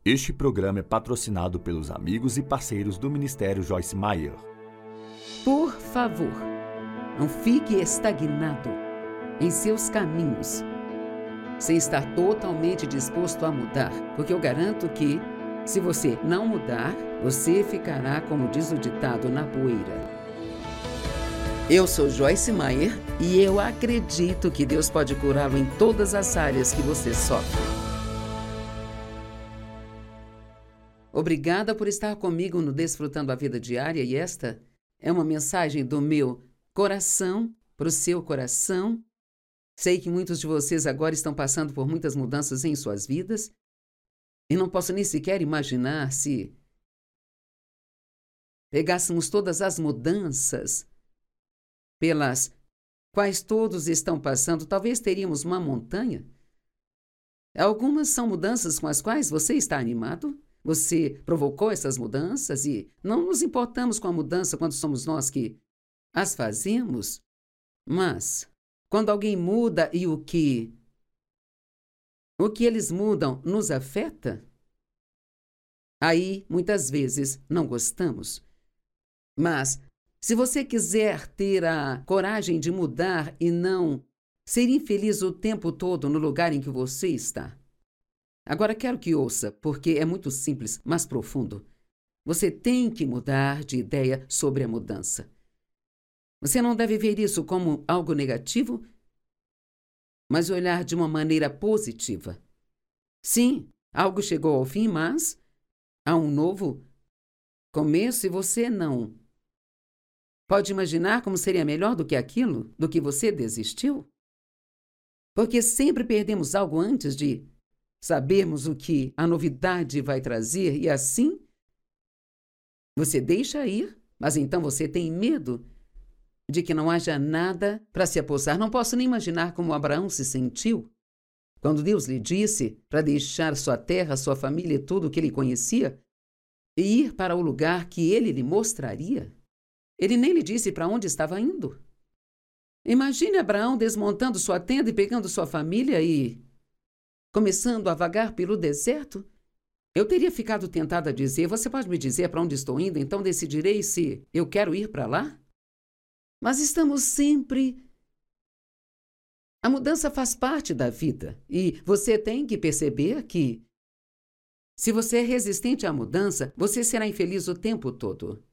Este programa é patrocinado pelos amigos e parceiros do Ministério Joyce Meyer. Por favor, não fique estagnado em seus caminhos, sem estar totalmente disposto a mudar, porque eu garanto que, se você não mudar, você ficará, como diz o ditado, na poeira. Eu sou Joyce Meyer e eu acredito que Deus pode curá-lo em todas as áreas que você sofre. Obrigada por estar comigo no Desfrutando a Vida Diária, e esta é uma mensagem do meu coração para o seu coração. Sei que muitos de vocês agora estão passando por muitas mudanças em suas vidas e não posso nem sequer imaginar se pegássemos todas as mudanças pelas quais todos estão passando, talvez teríamos uma montanha. Algumas são mudanças com as quais você está animado. Você provocou essas mudanças e não nos importamos com a mudança quando somos nós que as fazemos. Mas, quando alguém muda e o que eles mudam nos afeta, aí, muitas vezes, não gostamos. Mas, se você quiser ter a coragem de mudar e não ser infeliz o tempo todo no lugar em que você está, agora quero que ouça, porque é muito simples, mas profundo. Você tem que mudar de ideia sobre a mudança. Você não deve ver isso como algo negativo, mas olhar de uma maneira positiva. Sim, algo chegou ao fim, mas há um novo começo e você não pode imaginar como seria melhor do que aquilo do que você desistiu? Porque sempre perdemos algo antes de sabermos o que a novidade vai trazer e assim você deixa ir, mas então você tem medo de que não haja nada para se apossar. Não posso nem imaginar como Abraão se sentiu quando Deus lhe disse para deixar sua terra, sua família e tudo o que ele conhecia e ir para o lugar que ele lhe mostraria. Ele nem lhe disse para onde estava indo. Imagine Abraão desmontando sua tenda e pegando sua família e começando a vagar pelo deserto. Eu teria ficado tentada a dizer: você pode me dizer para onde estou indo, então decidirei se eu quero ir para lá? Mas estamos sempre... A mudança faz parte da vida e você tem que perceber que, se você é resistente à mudança, você será infeliz o tempo todo.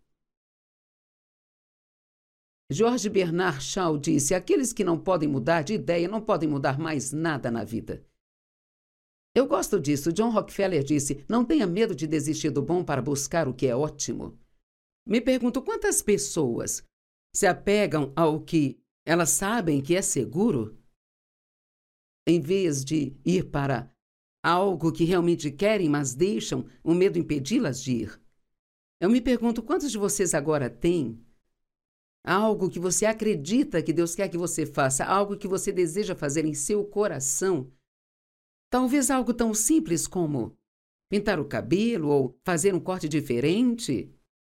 George Bernard Shaw disse: aqueles que não podem mudar de ideia não podem mudar mais nada na vida. Eu gosto disso. John Rockefeller disse: não tenha medo de desistir do bom para buscar o que é ótimo. Me pergunto quantas pessoas se apegam ao que elas sabem que é seguro, em vez de ir para algo que realmente querem, mas deixam o medo impedi-las de ir. Eu me pergunto quantos de vocês agora têm algo que você acredita que Deus quer que você faça, algo que você deseja fazer em seu coração. Talvez algo tão simples como pintar o cabelo ou fazer um corte diferente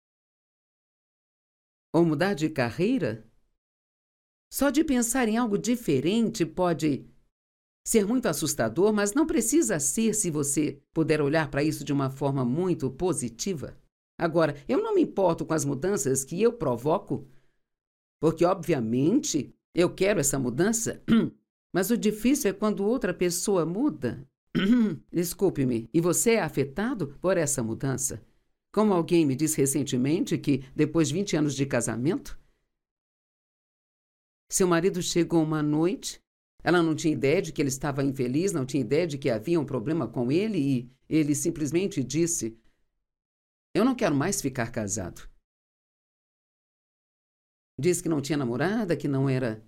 ou mudar de carreira. Só de pensar em algo diferente pode ser muito assustador, mas não precisa ser se você puder olhar para isso de uma forma muito positiva. Agora, eu não me importo com as mudanças que eu provoco, porque, obviamente, eu quero essa mudança, mas o difícil é quando outra pessoa muda. Desculpe-me, e você é afetado por essa mudança? Como alguém me disse recentemente que, depois de 20 anos de casamento, seu marido chegou uma noite, ela não tinha ideia de que ele estava infeliz, não tinha ideia de que havia um problema com ele e ele simplesmente disse: eu não quero mais ficar casado. Disse que não tinha namorada, que não era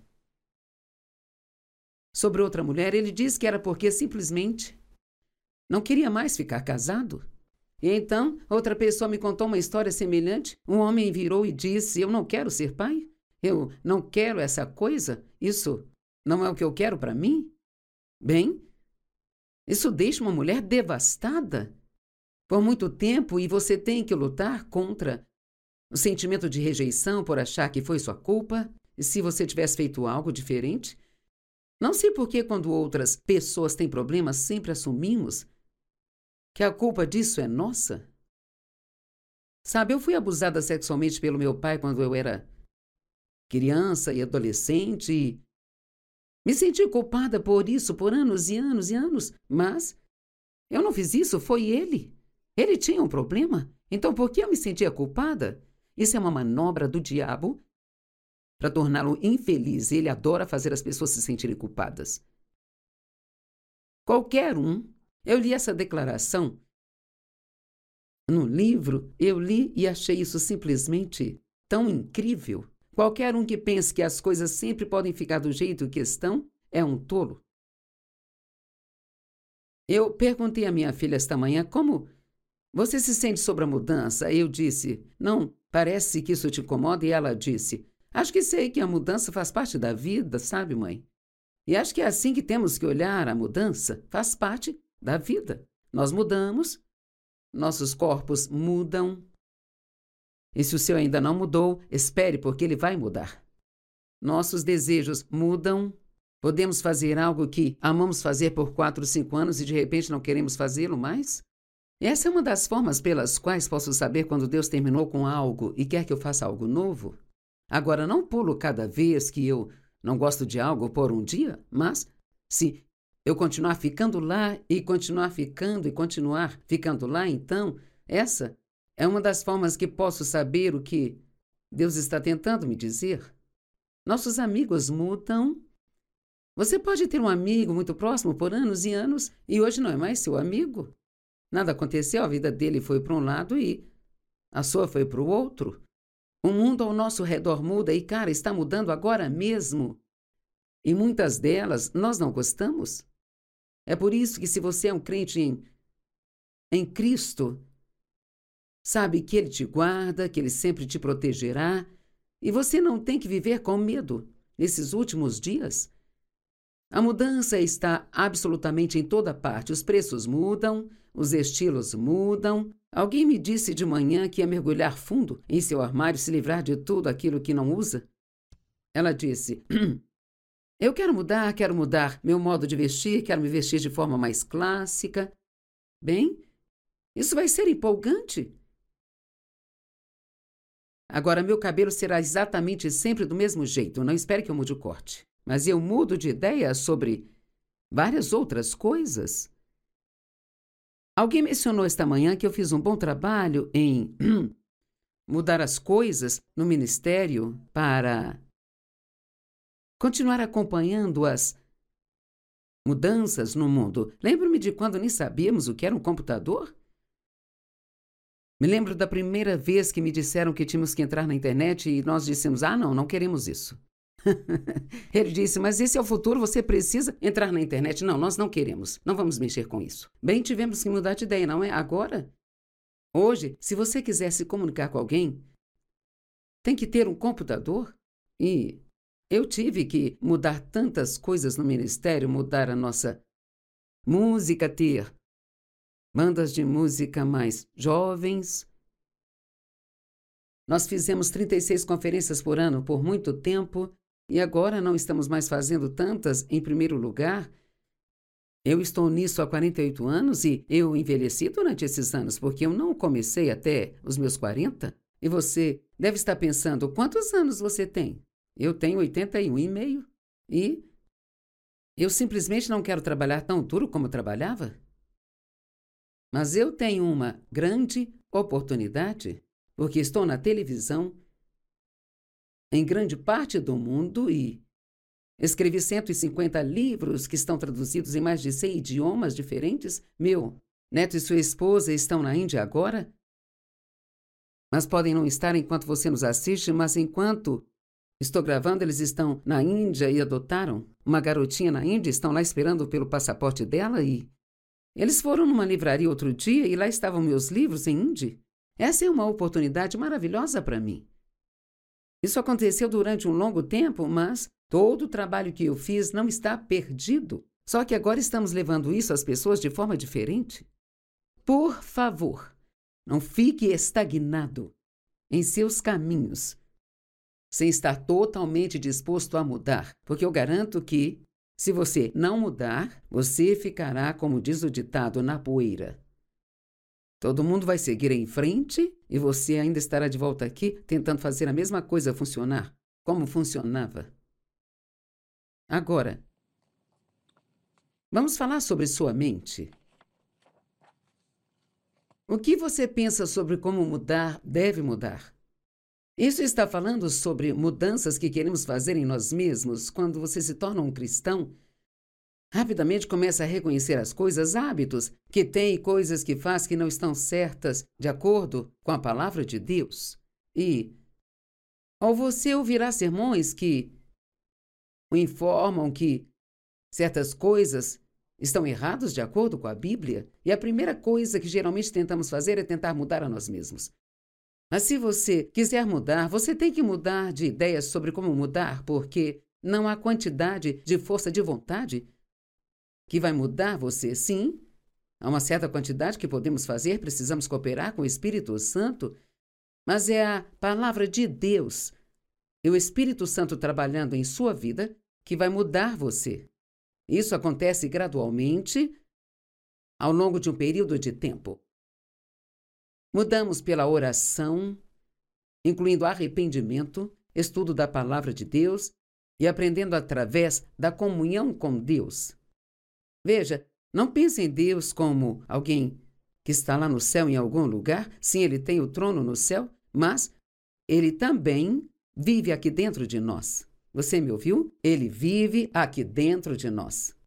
sobre outra mulher. Ele disse que era porque simplesmente não queria mais ficar casado. E então, outra pessoa me contou uma história semelhante. Um homem virou e disse: eu não quero ser pai, eu não quero essa coisa, isso não é o que eu quero para mim. Bem, isso deixa uma mulher devastada por muito tempo e você tem que lutar contra o sentimento de rejeição por achar que foi sua culpa, e se você tivesse feito algo diferente. Não sei por que quando outras pessoas têm problemas sempre assumimos que a culpa disso é nossa? Sabe, eu fui abusada sexualmente pelo meu pai quando eu era criança e adolescente e me senti culpada por isso por anos e anos e anos, mas eu não fiz isso, foi ele. Ele tinha um problema, então por que eu me sentia culpada? Isso é uma manobra do diabo para torná-lo infeliz. Ele adora fazer as pessoas se sentirem culpadas. Qualquer um, eu li essa declaração no livro, eu li e achei isso simplesmente tão incrível. Qualquer um que pense que as coisas sempre podem ficar do jeito que estão é um tolo. Eu perguntei à minha filha esta manhã como você se sente sobre a mudança. Eu disse, não, parece que isso te incomoda. E ela disse, acho que sei que a mudança faz parte da vida, sabe, mãe? E acho que é assim que temos que olhar a mudança, faz parte da vida. Nós mudamos, nossos corpos mudam. E se o seu ainda não mudou, espere, porque ele vai mudar. Nossos desejos mudam. Podemos fazer algo que amamos fazer por 4 ou 5 anos e de repente não queremos fazê-lo mais? Essa é uma das formas pelas quais posso saber quando Deus terminou com algo e quer que eu faça algo novo. Agora, não pulo cada vez que eu não gosto de algo por um dia, mas se eu continuar ficando lá e continuar ficando e continuar ficando lá, então essa é uma das formas que posso saber o que Deus está tentando me dizer. Nossos amigos mudam. Você pode ter um amigo muito próximo por anos e anos e hoje não é mais seu amigo. Nada aconteceu, a vida dele foi para um lado e a sua foi para o outro. O mundo ao nosso redor muda e, cara, está mudando agora mesmo. E muitas delas nós não gostamos. É por isso que se você é um crente em Cristo, sabe que Ele te guarda, que Ele sempre te protegerá e você não tem que viver com medo nesses últimos dias. A mudança está absolutamente em toda parte. Os preços mudam, os estilos mudam. Alguém me disse de manhã que ia mergulhar fundo em seu armário e se livrar de tudo aquilo que não usa. Ela disse, eu quero mudar meu modo de vestir, quero me vestir de forma mais clássica. Bem, isso vai ser empolgante. Agora, meu cabelo será exatamente sempre do mesmo jeito. Não espere que eu mude o corte. Mas eu mudo de ideia sobre várias outras coisas. Alguém mencionou esta manhã que eu fiz um bom trabalho em mudar as coisas no ministério para continuar acompanhando as mudanças no mundo. Lembro-me de quando nem sabíamos o que era um computador. Me lembro da primeira vez que me disseram que tínhamos que entrar na internet e nós dissemos, não queremos isso. Ele disse, mas esse é o futuro, você precisa entrar na internet. Não, nós não queremos, não vamos mexer com isso. Bem, tivemos que mudar de ideia, não é? Agora, hoje, se você quiser se comunicar com alguém, tem que ter um computador. E eu tive que mudar tantas coisas no ministério, mudar a nossa música, ter bandas de música mais jovens. Nós fizemos 36 conferências por ano por muito tempo. E agora não estamos mais fazendo tantas em primeiro lugar. Eu estou nisso há 48 anos e eu envelheci durante esses anos, porque eu não comecei até os meus 40. E você deve estar pensando, quantos anos você tem? Eu tenho 81,5. E eu simplesmente não quero trabalhar tão duro como trabalhava. Mas eu tenho uma grande oportunidade, porque estou na televisão em grande parte do mundo e escrevi 150 livros que estão traduzidos em mais de 100 idiomas diferentes. Meu neto e sua esposa estão na Índia agora, mas podem não estar enquanto você nos assiste, mas enquanto estou gravando, eles estão na Índia e adotaram uma garotinha na Índia, estão lá esperando pelo passaporte dela e eles foram numa livraria outro dia e lá estavam meus livros em hindi. Essa é uma oportunidade maravilhosa para mim. Isso aconteceu durante um longo tempo, mas todo o trabalho que eu fiz não está perdido. Só que agora estamos levando isso às pessoas de forma diferente. Por favor, não fique estagnado em seus caminhos, sem estar totalmente disposto a mudar, porque eu garanto que, se você não mudar, você ficará, como diz o ditado, na poeira. Todo mundo vai seguir em frente e você ainda estará de volta aqui tentando fazer a mesma coisa funcionar, como funcionava. Agora, vamos falar sobre sua mente. O que você pensa sobre como mudar deve mudar? Isso está falando sobre mudanças que queremos fazer em nós mesmos. Quando você se torna um cristão, rapidamente começa a reconhecer as coisas, hábitos que tem e coisas que faz que não estão certas de acordo com a palavra de Deus. E, ao você ouvirá sermões que o informam que certas coisas estão erradas de acordo com a Bíblia, e a primeira coisa que geralmente tentamos fazer é tentar mudar a nós mesmos. Mas se você quiser mudar, você tem que mudar de ideias sobre como mudar, porque não há quantidade de força de vontade que vai mudar você. Sim, há uma certa quantidade que podemos fazer, precisamos cooperar com o Espírito Santo, mas é a palavra de Deus e o Espírito Santo trabalhando em sua vida que vai mudar você. Isso acontece gradualmente ao longo de um período de tempo. Mudamos pela oração, incluindo arrependimento, estudo da palavra de Deus e aprendendo através da comunhão com Deus. Veja, não pense em Deus como alguém que está lá no céu em algum lugar. Sim, Ele tem o trono no céu, mas Ele também vive aqui dentro de nós. Você me ouviu? Ele vive aqui dentro de nós.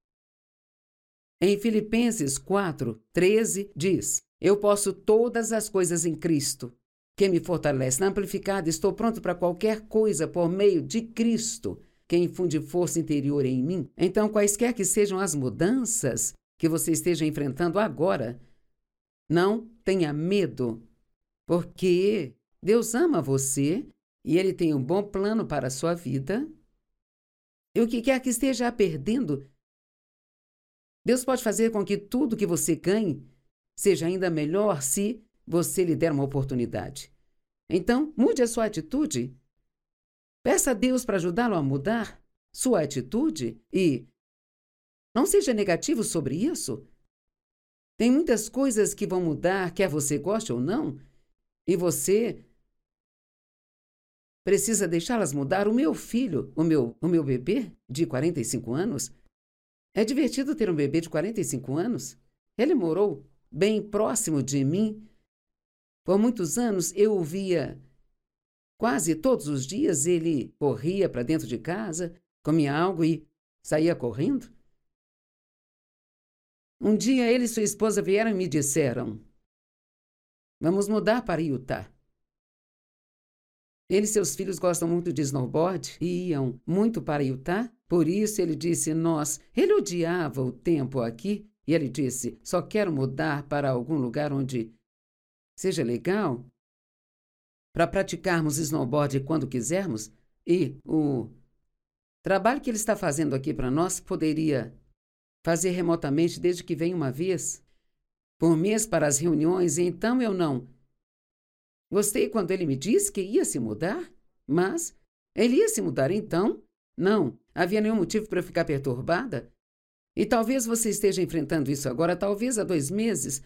Em Filipenses 4:13 diz: Eu posso todas as coisas em Cristo, que me fortalece. Na Amplificada, estou pronto para qualquer coisa por meio de Cristo, que infunde força interior em mim. Então, quaisquer que sejam as mudanças que você esteja enfrentando agora, não tenha medo, porque Deus ama você e Ele tem um bom plano para a sua vida. E o que quer que esteja perdendo, Deus pode fazer com que tudo que você ganhe seja ainda melhor se você lhe der uma oportunidade. Então, mude a sua atitude. Peça a Deus para ajudá-lo a mudar sua atitude e não seja negativo sobre isso. Tem muitas coisas que vão mudar, quer você goste ou não, e você precisa deixá-las mudar. O meu filho, o meu bebê de 45 anos, é divertido ter um bebê de 45 anos. Ele morou bem próximo de mim. Por muitos anos eu o via quase todos os dias. Ele corria para dentro de casa, comia algo e saía correndo. Um dia ele e sua esposa vieram e me disseram: vamos mudar para Utah. Ele e seus filhos gostam muito de snowboard e iam muito para Utah. Por isso ele disse: ele odiava o tempo aqui. E ele disse: só quero mudar para algum lugar onde seja legal para praticarmos snowboard quando quisermos. E o trabalho que ele está fazendo aqui para nós poderia fazer remotamente desde que vem uma vez por mês para as reuniões. E então eu não gostei quando ele me disse que ia se mudar, mas ele ia se mudar então. Não havia nenhum motivo para eu ficar perturbada. E talvez você esteja enfrentando isso agora. Talvez há 2 meses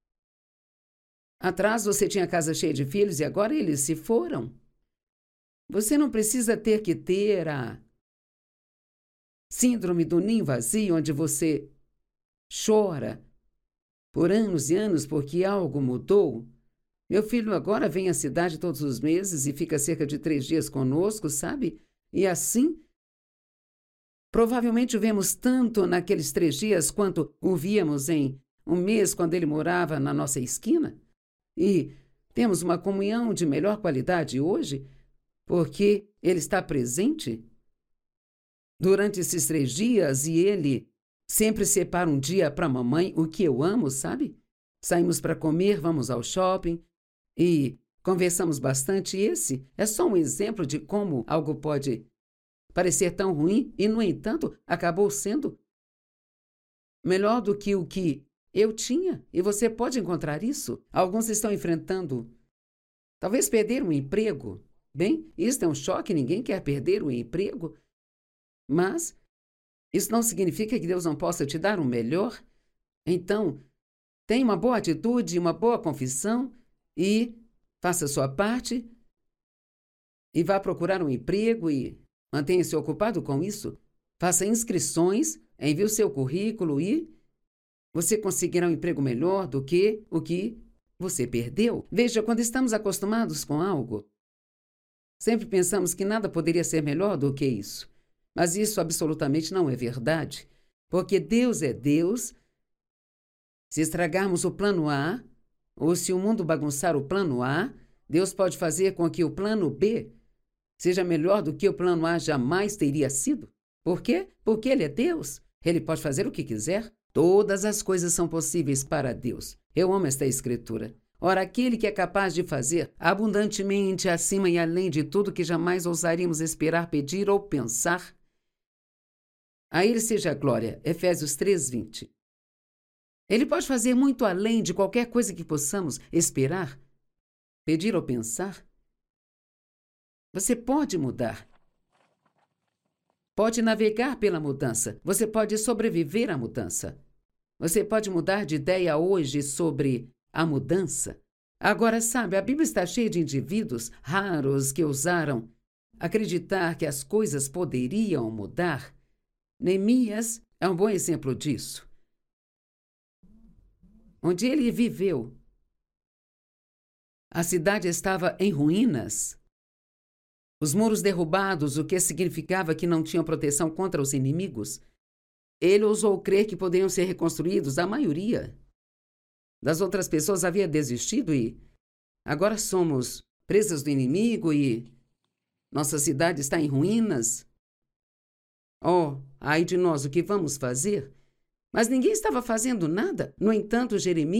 atrás você tinha a casa cheia de filhos e agora eles se foram. Você não precisa ter a síndrome do ninho vazio, onde você chora por anos e anos porque algo mudou. Meu filho agora vem à cidade todos os meses e fica cerca de 3 dias conosco, sabe? E assim, provavelmente o vemos tanto naqueles 3 dias quanto o víamos em um mês quando ele morava na nossa esquina. E temos uma comunhão de melhor qualidade hoje porque ele está presente durante esses 3 dias e ele sempre separa um dia para a mamãe, o que eu amo, sabe? Saímos para comer, vamos ao shopping e conversamos bastante. Esse é só um exemplo de como algo pode parecer tão ruim e, no entanto, acabou sendo melhor do que o que eu tinha. E você pode encontrar isso. Alguns estão enfrentando, talvez, perder um emprego. Bem, isso é um choque, ninguém quer perder o emprego. Mas isso não significa que Deus não possa te dar um melhor. Então, tenha uma boa atitude, uma boa confissão e faça a sua parte e vá procurar um emprego e mantenha-se ocupado com isso. Faça inscrições, envie o seu currículo e você conseguirá um emprego melhor do que o que você perdeu. Veja, quando estamos acostumados com algo, sempre pensamos que nada poderia ser melhor do que isso. Mas isso absolutamente não é verdade, porque Deus é Deus. Se estragarmos o plano A, ou se o mundo bagunçar o plano A, Deus pode fazer com que o plano B seja melhor do que o plano A jamais teria sido. Por quê? Porque Ele é Deus. Ele pode fazer o que quiser. Todas as coisas são possíveis para Deus. Eu amo esta escritura. Ora, aquele que é capaz de fazer abundantemente acima e além de tudo que jamais ousaríamos esperar, pedir ou pensar, a Ele seja a glória. Efésios 3:20. Ele pode fazer muito além de qualquer coisa que possamos esperar, pedir ou pensar. Você pode mudar. Pode navegar pela mudança. Você pode sobreviver à mudança. Você pode mudar de ideia hoje sobre a mudança. Agora, sabe, a Bíblia está cheia de indivíduos raros que ousaram acreditar que as coisas poderiam mudar. Neemias é um bom exemplo disso. Onde ele viveu, a cidade estava em ruínas. Os muros derrubados, o que significava que não tinham proteção contra os inimigos. Ele ousou crer que poderiam ser reconstruídos. A maioria das outras pessoas havia desistido e agora somos presas do inimigo e nossa cidade está em ruínas. Oh, ai de nós, o que vamos fazer? Mas ninguém estava fazendo nada. No entanto,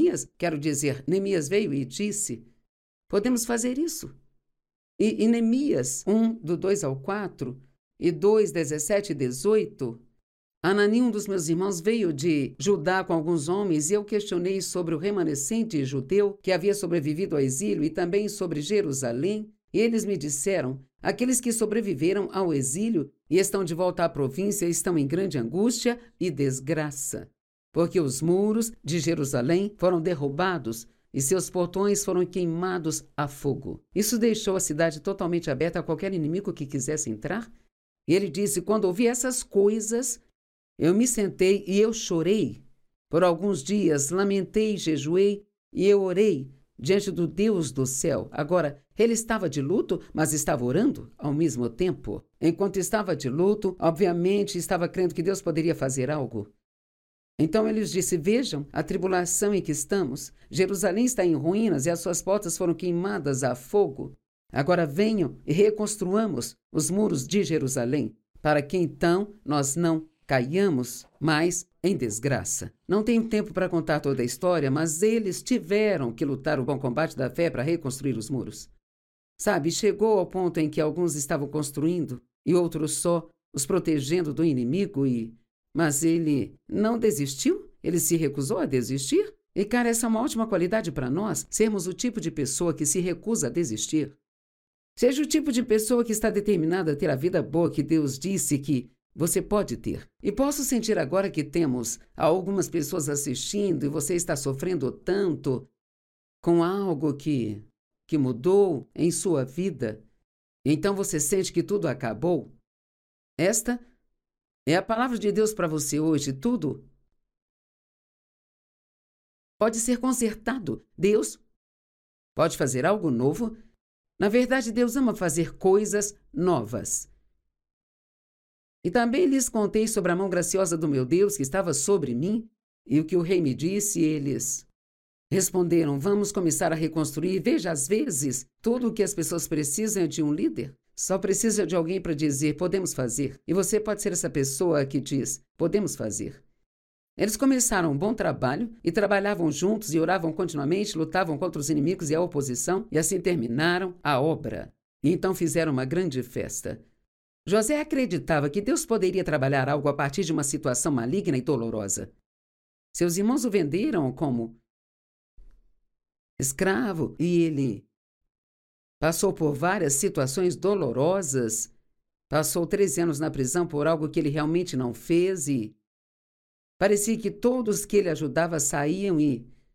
Neemias veio e disse, podemos fazer isso. E Neemias 1, do 2 ao 4, e 2, 17 e 18, Anani, um dos meus irmãos, veio de Judá com alguns homens e eu questionei sobre o remanescente judeu que havia sobrevivido ao exílio e também sobre Jerusalém. E eles me disseram, aqueles que sobreviveram ao exílio e estão de volta à província estão em grande angústia e desgraça, porque os muros de Jerusalém foram derrubados e seus portões foram queimados a fogo. Isso deixou a cidade totalmente aberta a qualquer inimigo que quisesse entrar. E ele disse, quando ouvi essas coisas, eu me sentei e eu chorei. Por alguns dias lamentei, jejuei e eu orei diante do Deus do céu. Agora, ele estava de luto, mas estava orando ao mesmo tempo. Enquanto estava de luto, obviamente estava crendo que Deus poderia fazer algo. Então ele disse, vejam a tribulação em que estamos. Jerusalém está em ruínas e as suas portas foram queimadas a fogo. Agora venham e reconstruamos os muros de Jerusalém, para que então nós não caiamos mais em desgraça. Não tenho tempo para contar toda a história, mas eles tiveram que lutar o bom combate da fé para reconstruir os muros. Sabe, chegou ao ponto em que alguns estavam construindo e outros só os protegendo do inimigo Mas ele não desistiu? Ele se recusou a desistir? E, cara, essa é uma ótima qualidade para nós, sermos o tipo de pessoa que se recusa a desistir. Seja o tipo de pessoa que está determinada a ter a vida boa que Deus disse que você pode ter. E posso sentir agora que temos algumas pessoas assistindo e você está sofrendo tanto com algo que mudou em sua vida. Então você sente que tudo acabou. Esta é a palavra de Deus para você hoje. Tudo pode ser consertado. Deus pode fazer algo novo. Na verdade, Deus ama fazer coisas novas. E também lhes contei sobre a mão graciosa do meu Deus que estava sobre mim e o que o rei me disse. E eles responderam, vamos começar a reconstruir. Veja, às vezes, tudo o que as pessoas precisam é de um líder. Só precisa de alguém para dizer, podemos fazer. E você pode ser essa pessoa que diz, podemos fazer. Eles começaram um bom trabalho e trabalhavam juntos e oravam continuamente, lutavam contra os inimigos e a oposição, e assim terminaram a obra. E então fizeram uma grande festa. José acreditava que Deus poderia trabalhar algo a partir de uma situação maligna e dolorosa. Seus irmãos o venderam como escravo e ele passou por várias situações dolorosas, passou 13 anos na prisão por algo que ele realmente não fez e parecia que todos que ele ajudava saíam e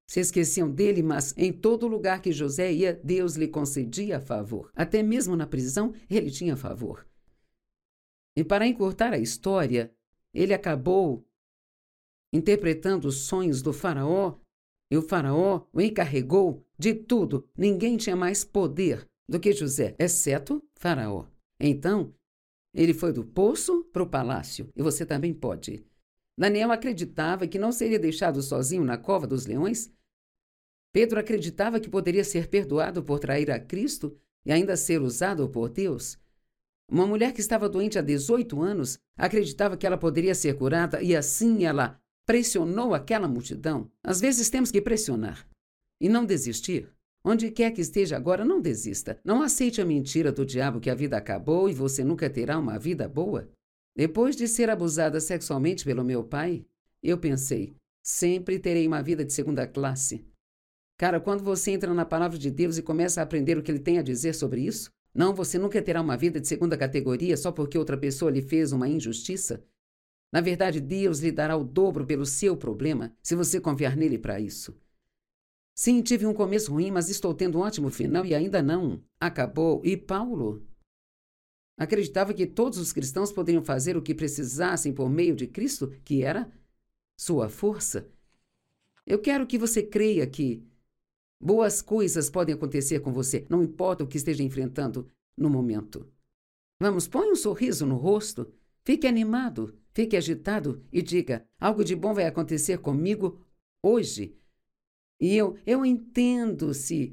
Se esqueciam dele, mas em todo lugar que José ia, Deus lhe concedia favor. Até mesmo na prisão, ele tinha favor. E para encurtar a história, ele acabou interpretando os sonhos do faraó, e o faraó o encarregou de tudo. Ninguém tinha mais poder do que José, exceto faraó. Então, ele foi do poço para o palácio, e você também pode. Daniel acreditava que não seria deixado sozinho na cova dos leões. Pedro acreditava que poderia ser perdoado por trair a Cristo e ainda ser usado por Deus. Uma mulher que estava doente há 18 anos acreditava que ela poderia ser curada e assim ela pressionou aquela multidão. Às vezes temos que pressionar e não desistir. Onde quer que esteja agora, não desista. Não aceite a mentira do diabo que a vida acabou e você nunca terá uma vida boa. Depois de ser abusada sexualmente pelo meu pai, eu pensei, sempre terei uma vida de segunda classe. Cara, quando você entra na palavra de Deus e começa a aprender o que ele tem a dizer sobre isso, não, você nunca terá uma vida de segunda categoria só porque outra pessoa lhe fez uma injustiça. Na verdade, Deus lhe dará o dobro pelo seu problema, se você confiar nele para isso. Sim, tive um começo ruim, mas estou tendo um ótimo final e ainda não acabou. E Paulo acreditava que todos os cristãos poderiam fazer o que precisassem por meio de Cristo, que era sua força. Eu quero que você creia que boas coisas podem acontecer com você, não importa o que esteja enfrentando no momento. Vamos, põe um sorriso no rosto, fique animado, fique agitado e diga, algo de bom vai acontecer comigo hoje. E eu entendo se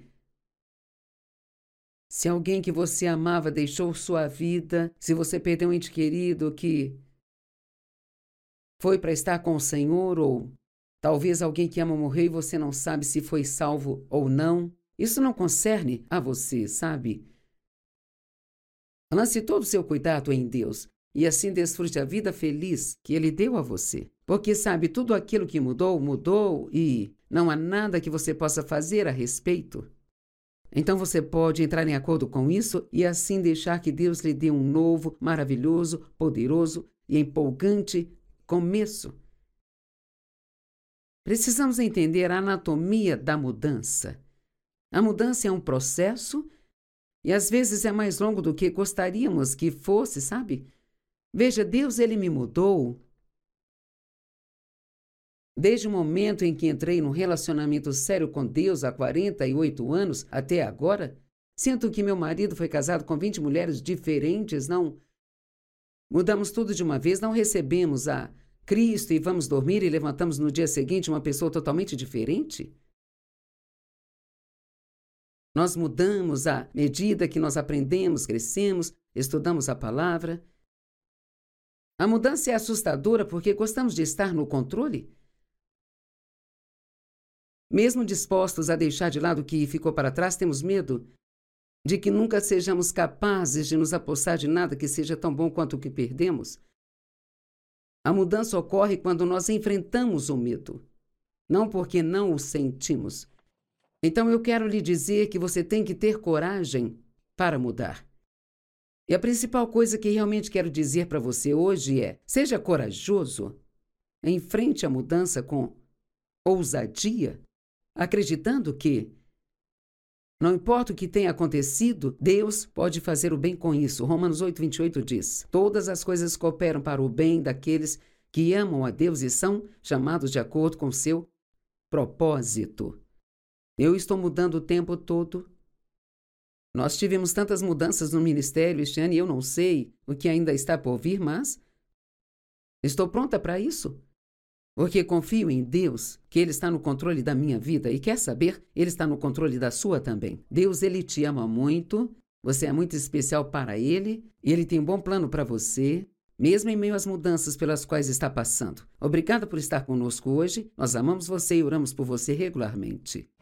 alguém que você amava deixou sua vida, se você perdeu um ente querido que foi para estar com o Senhor, ou talvez alguém que ama morreu e você não sabe se foi salvo ou não. Isso não concerne a você, sabe? Lance todo o seu cuidado em Deus e assim desfrute a vida feliz que Ele deu a você. Porque, sabe, tudo aquilo que mudou, mudou e não há nada que você possa fazer a respeito. Então você pode entrar em acordo com isso e assim deixar que Deus lhe dê um novo, maravilhoso, poderoso e empolgante começo. Precisamos entender a anatomia da mudança. A mudança é um processo e às vezes é mais longo do que gostaríamos que fosse, sabe? Veja, Deus, Ele me mudou. Desde o momento em que entrei num relacionamento sério com Deus há 48 anos até agora, sinto que meu marido foi casado com 20 mulheres diferentes, não mudamos tudo de uma vez, não recebemos a Cristo e vamos dormir e levantamos no dia seguinte uma pessoa totalmente diferente? Nós mudamos à medida que nós aprendemos, crescemos, estudamos a palavra. A mudança é assustadora porque gostamos de estar no controle. Mesmo dispostos a deixar de lado o que ficou para trás, temos medo de que nunca sejamos capazes de nos apossar de nada que seja tão bom quanto o que perdemos. A mudança ocorre quando nós enfrentamos o medo, não porque não o sentimos. Então eu quero lhe dizer que você tem que ter coragem para mudar. E a principal coisa que realmente quero dizer para você hoje é: seja corajoso, enfrente a mudança com ousadia, acreditando que, não importa o que tenha acontecido, Deus pode fazer o bem com isso. Romanos 8:28 diz: todas as coisas cooperam para o bem daqueles que amam a Deus e são chamados de acordo com o seu propósito. Eu estou mudando o tempo todo. Nós tivemos tantas mudanças no ministério este ano e eu não sei o que ainda está por vir, mas estou pronta para isso. Porque confio em Deus, que Ele está no controle da minha vida e quer saber, Ele está no controle da sua também. Deus, Ele te ama muito, você é muito especial para Ele e Ele tem um bom plano para você, mesmo em meio às mudanças pelas quais está passando. Obrigada por estar conosco hoje, nós amamos você e oramos por você regularmente.